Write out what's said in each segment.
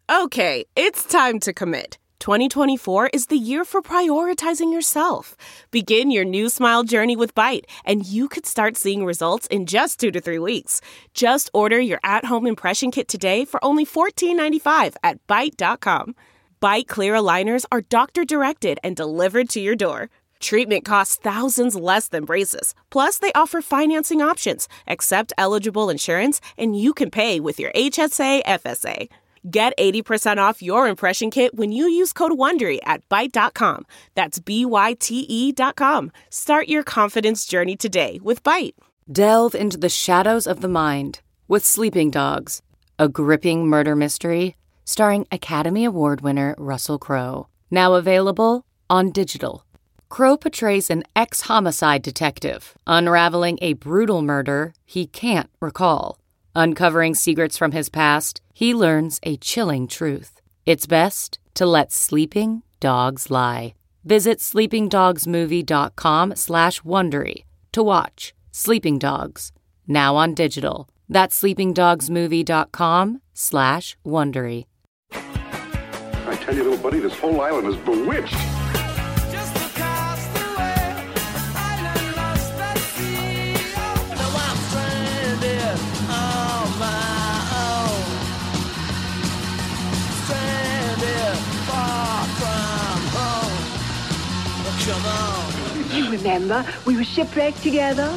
Okay, it's time to commit. 2024 is the year for prioritizing yourself. Begin your new smile journey with Byte, and you could start seeing results in just 2 to 3 weeks. Just order your at-home impression kit today for only $14.95 at Byte.com. Byte Clear aligners are doctor-directed and delivered to your door. Treatment costs thousands less than braces. Plus, they offer financing options, accept eligible insurance, and you can pay with your HSA, FSA. Get 80% off your impression kit when you use code WONDERY at Byte.com. That's BYTE.com. Start your confidence journey today with Byte. Delve into the shadows of the mind with Sleeping Dogs, a gripping murder mystery starring Academy Award winner Russell Crowe. Now available on digital. Crowe portrays an ex-homicide detective unraveling a brutal murder he can't recall. Uncovering secrets from his past, he learns a chilling truth. It's best to let sleeping dogs lie. Visit sleepingdogsmovie.com/Wondery to watch Sleeping Dogs, now on digital. That's sleepingdogsmovie.com/Wondery. I tell you, little buddy, this whole island is bewitched. You remember, we were shipwrecked together.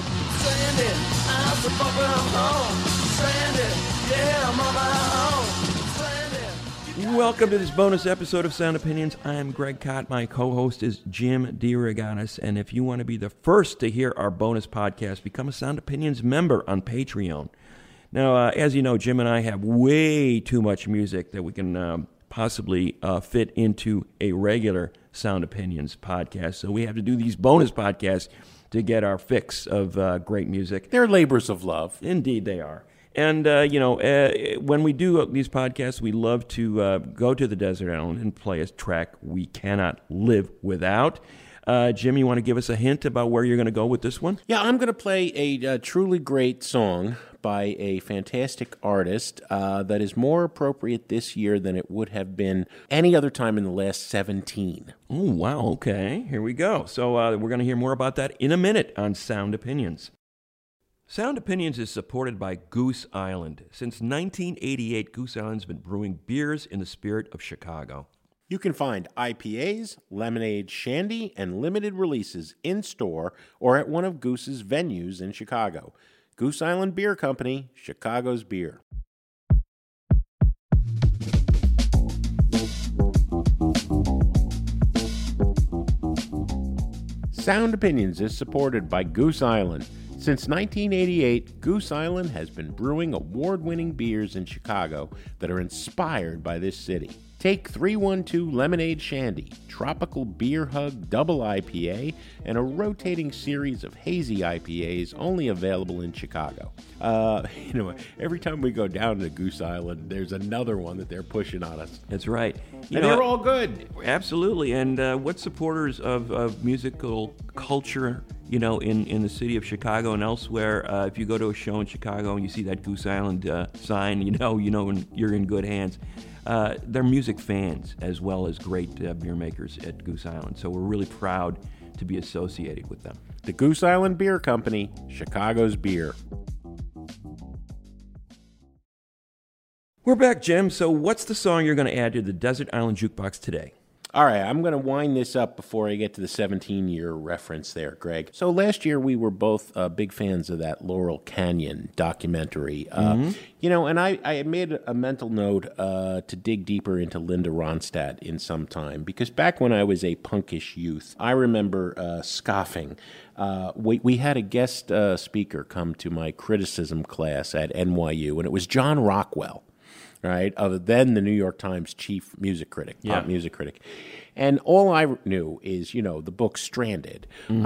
Welcome to this bonus episode of Sound Opinions. I'm Greg Kot. My co-host is Jim DeRogatis. And if you want to be the first to hear our bonus podcast, become a Sound Opinions member on Patreon. Now, as you know, Jim and I have way too much music that we can possibly fit into a regular Sound Opinions podcast. So we have to do these bonus podcasts to get our fix of great music. They're labors of love. Indeed they are. And, when we do these podcasts, we love to go to the desert island and play a track we cannot live without. Jim, you want to give us a hint about where you're going to go with this one? Yeah, I'm going to play a truly great song by a fantastic artist that is more appropriate this year than it would have been any other time in the last 17. Oh, wow. Okay, here we go. So we're going to hear more about that in a minute on Sound Opinions. Sound Opinions is supported by Goose Island. Since 1988, Goose Island's been brewing beers in the spirit of Chicago. You can find IPAs, lemonade, shandy, and limited releases in-store or at one of Goose's venues in Chicago. Goose Island Beer Company, Chicago's beer. Sound Opinions is supported by Goose Island. Since 1988, Goose Island has been brewing award-winning beers in Chicago that are inspired by this city. Take 312 Lemonade Shandy, Tropical Beer Hug Double IPA, and a rotating series of hazy IPAs only available in Chicago. Every time we go down to Goose Island, there's another one that they're pushing on us. That's right. They're all good. Absolutely. And what supporters of musical culture, in the city of Chicago and elsewhere, if you go to a show in Chicago and you see that Goose Island sign, you're in good hands. They're music fans as well as great beer makers at Goose Island. So we're really proud to be associated with them. The Goose Island Beer Company, Chicago's beer. We're back, Jim. So what's the song you're going to add to the Desert Island Jukebox today? All right, I'm going to wind this up before I get to the 17-year reference there, Greg. So last year we were both big fans of that Laurel Canyon documentary. And I made a mental note to dig deeper into Linda Ronstadt in some time, because back when I was a punkish youth, I remember scoffing. We had a guest speaker come to my criticism class at NYU, and it was John Rockwell. Right, then the New York Times chief music critic, pop music critic. And all I knew is, the book Stranded.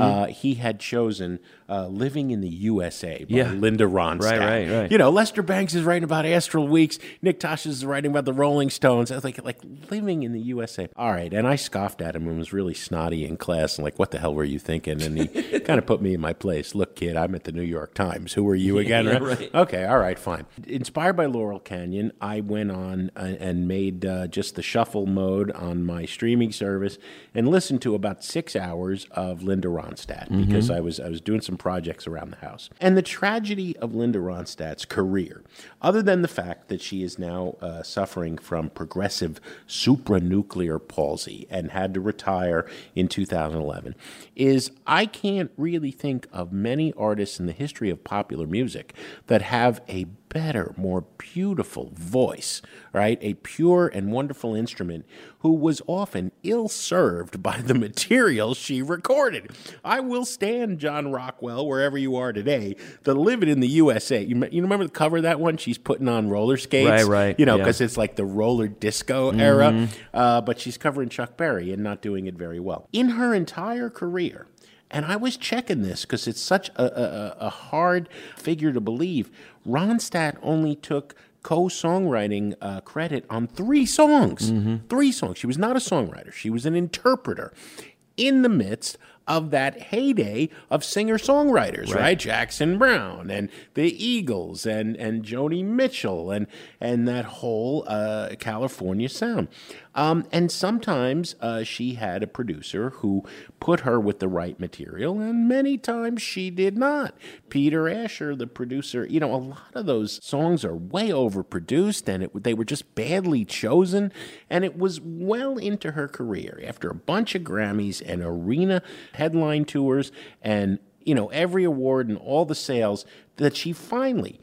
He had chosen Living in the USA by Linda Ronstadt. Right. Lester Banks is writing about Astral Weeks. Nick Tosh is writing about the Rolling Stones. I was like Living in the USA. All right. And I scoffed at him and was really snotty in class and like, what the hell were you thinking? And he kind of put me in my place. Look, kid, I'm at the New York Times. Who are you again? Right. Okay. All right. Fine. Inspired by Laurel Canyon, I went on and made just the shuffle mode on my streaming service and listened to about 6 hours of Linda Ronstadt because I was doing some projects around the house. And the tragedy of Linda Ronstadt's career, other than the fact that she is now suffering from progressive supranuclear palsy and had to retire in 2011, is I can't really think of many artists in the history of popular music that have a better, more beautiful voice, right? A pure and wonderful instrument who was often ill-served by the material she recorded. I will stand John Rockwell, wherever you are today, the Living in the USA. You remember the cover of that one? She's putting on roller skates. Right. Because it's like the roller disco era. But she's covering Chuck Berry and not doing it very well. In her entire career, and I was checking this because it's such a hard figure to believe, Ronstadt only took co-songwriting credit on 3 songs. 3 songs. She was not a songwriter. She was an interpreter in the midst of that heyday of singer-songwriters, right? Jackson Browne and the Eagles and Joni Mitchell and that whole California sound. And sometimes she had a producer who put her with the right material, and many times she did not. Peter Asher, the producer, a lot of those songs are way overproduced, and they were just badly chosen. And it was well into her career, after a bunch of Grammys and arena headline tours and, every award and all the sales, that she finally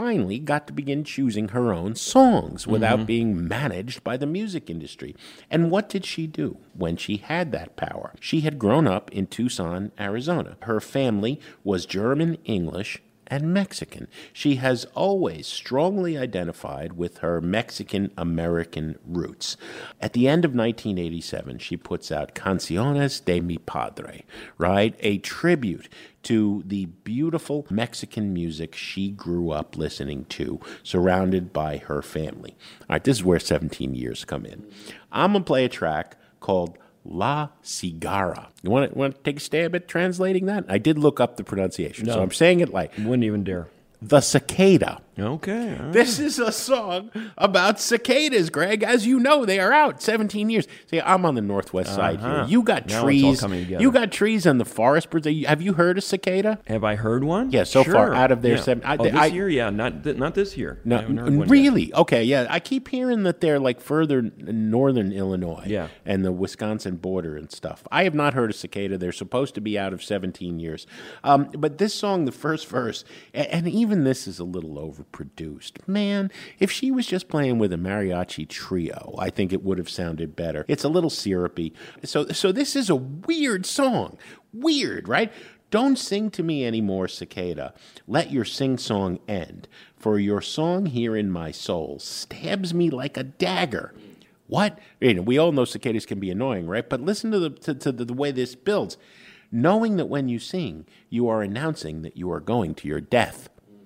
got to begin choosing her own songs without being managed by the music industry. And what did she do when she had that power? She had grown up in Tucson, Arizona. Her family was German, English, and Mexican. She has always strongly identified with her Mexican-American roots. At the end of 1987, she puts out Canciones de mi Padre, right? A tribute to the beautiful Mexican music she grew up listening to, surrounded by her family. All right, this is where 17 years come in. I'm going to play a track called La Cigarra. You want to take a stab at translating that? I did look up the pronunciation, so I'm saying it like... Wouldn't even dare. The Cicada. Okay. All right. This is a song about cicadas, Greg. As you know, they are out 17 years. See, I'm on the northwest side here. You got Now trees. it's all coming together. You got trees and the forest birds. Have you heard a cicada? Have I heard one? Yeah, so Sure. far out of their Yeah. seven. This year, yeah, not this year. No, I haven't heard one really? yet. Okay, yeah. I keep hearing that they're like further northern Illinois, Yeah. and the Wisconsin border and stuff. I have not heard a cicada. They're supposed to be out of 17 years. But this song, the first verse, and even this is a little overproduced. Man, if she was just playing with a mariachi trio, I think it would have sounded better. It's a little syrupy. So this is a weird song. Weird, right? Don't sing to me anymore, cicada. Let your sing-song end. For your song here in my soul stabs me like a dagger. What? We all know cicadas can be annoying, right? But listen to the way this builds. Knowing that when you sing, you are announcing that you are going to your death.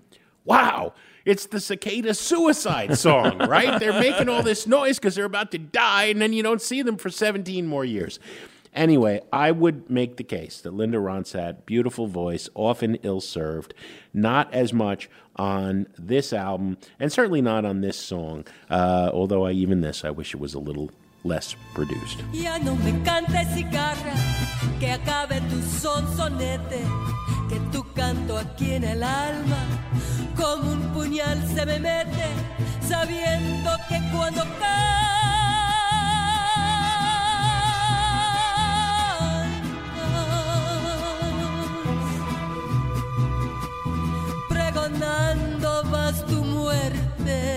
Wow, it's the cicada suicide song, right? They're making all this noise because they're about to die, and then you don't see them for 17 more years. Anyway, I would make the case that Linda Ronstadt, beautiful voice, often ill-served, not as much on this album, and certainly not on this song, although I wish it was a little less produced. Ya no me cantes cigarra, que acabe tu sonsonete, que tu canto aquí en el alma, como un puñal se me mete, sabiendo que cuando cantas, pregonando vas tu muerte.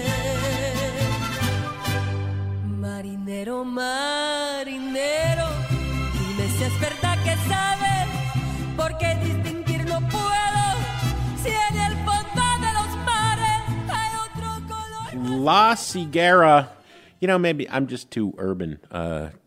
Marinero, marinero, dime si es verdad que sabes, porque distinguir no puedo, si en el fondo de los mares hay otro color. La Cigarra. Maybe I'm just too urban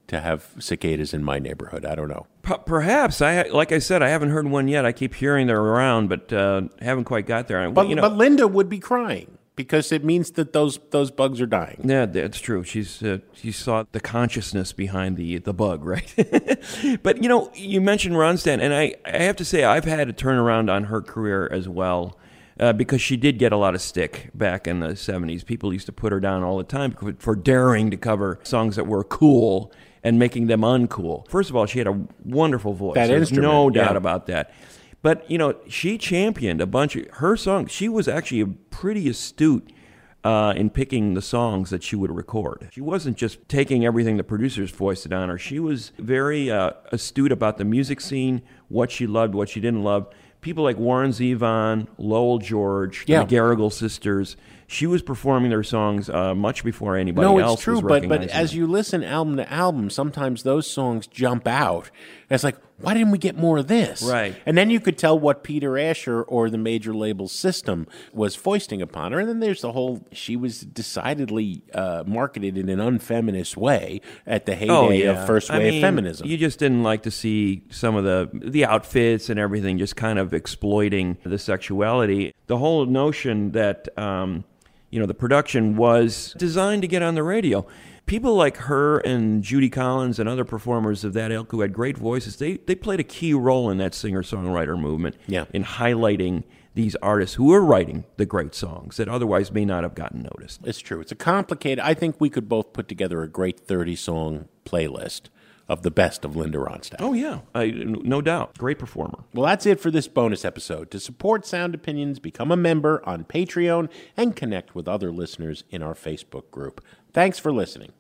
to have cicadas in my neighborhood. I don't know. Perhaps. Like I said, I haven't heard one yet. I keep hearing they're around, but haven't quite got there. But Linda would be crying because it means that those bugs are dying. Yeah, that's true. She saw the consciousness behind the bug, right? But, you mentioned Ronstadt, and I have to say I've had a turnaround on her career as well. Because she did get a lot of stick back in the 70s. People used to put her down all the time for daring to cover songs that were cool and making them uncool. First of all, she had a wonderful voice. There's no doubt about that. But, she championed a bunch of her songs. She was actually pretty astute in picking the songs that she would record. She wasn't just taking everything the producers foisted on her. She was very astute about the music scene, what she loved, what she didn't love. People like Warren Zevon, Lowell George, the McGarrigle sisters, she was performing their songs much before anybody else was recognizing them. No, it's true, but as you listen album to album, sometimes those songs jump out. And it's like, why didn't we get more of this? Right. And then you could tell what Peter Asher or the major label system was foisting upon her. And then there's the whole, she was decidedly marketed in an unfeminist way at the heyday of first wave feminism. You just didn't like to see some of the outfits and everything just kind of exploiting the sexuality. The whole notion that the production was designed to get on the radio. People like her and Judy Collins and other performers of that ilk who had great voices, they played a key role in that singer-songwriter movement in highlighting these artists who were writing the great songs that otherwise may not have gotten noticed. It's true. It's a complicated... I think we could both put together a great 30-song playlist of the best of Linda Ronstadt. Oh, yeah. No doubt. Great performer. Well, that's it for this bonus episode. To support Sound Opinions, become a member on Patreon and connect with other listeners in our Facebook group. Thanks for listening.